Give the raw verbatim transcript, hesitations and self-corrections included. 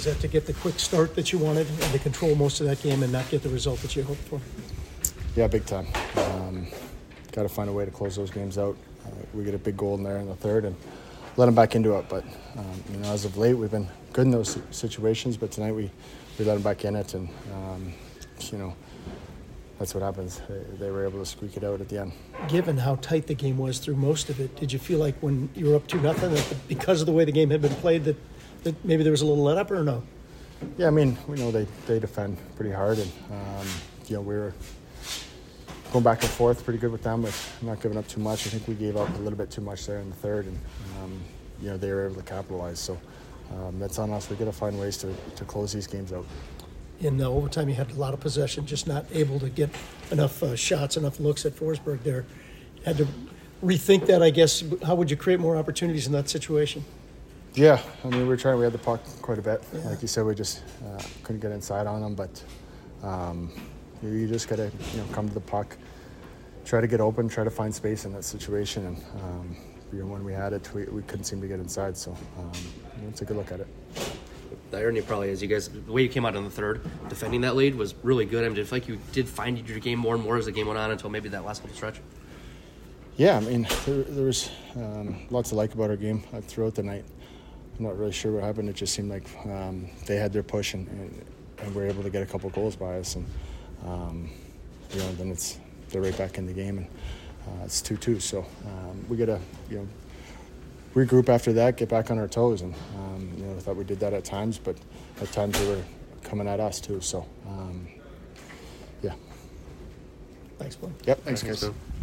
that to get the quick start that you wanted and to control most of that game and not get the result that you hoped for? Yeah, big time. Um, got to find a way to close those games out. Uh, we get a big goal in there in the third and let them back into it. But um, you know, as of late, we've been good in those situations. But tonight we, we let them back in it, and um, you know, that's what happens. They, they were able to squeak it out at the end. Given how tight the game was through most of it, did you feel like when you were up two nothing that the, because of the way the game had been played that, that maybe there was a little let up or no? Yeah, I mean, we know they, they defend pretty hard, and um, you know, we were going back and forth pretty good with them, but not giving up too much. I think we gave up a little bit too much there in the third, and um, you know, they were able to capitalize. So um, that's on us. We got to find ways to, to close these games out. In uh, overtime, you had a lot of possession, just not able to get enough uh, shots, enough looks at Forsberg there. Had to rethink that, I guess. How would you create more opportunities in that situation? Yeah, I mean, we were trying. We had the puck quite a bit. Yeah. Like you said, we just uh, couldn't get inside on them. But um, you, you just got to, you know, come to the puck, try to get open, try to find space in that situation. And um, you know, when we had it, we, we couldn't seem to get inside. So um, let's take a look at it. The irony probably is you guys, the way you came out in the third, defending that lead was really good. I mean, did it feel like you did find your game more and more as the game went on until maybe that last little stretch? Yeah, I mean, there, there was um, lots to like about our game uh, throughout the night. I'm not really sure what happened. It just seemed like um, they had their push and, and, and were able to get a couple goals by us. And, um, you know, then it's they're right back in the game, and uh, it's two two. So um, we got to, you know, regroup after that, get back on our toes. And, um, you know, I thought we did that at times, but at times they were coming at us too. So, um, yeah. Thanks, Glenn. Yep, thanks, Thanks, guys. man.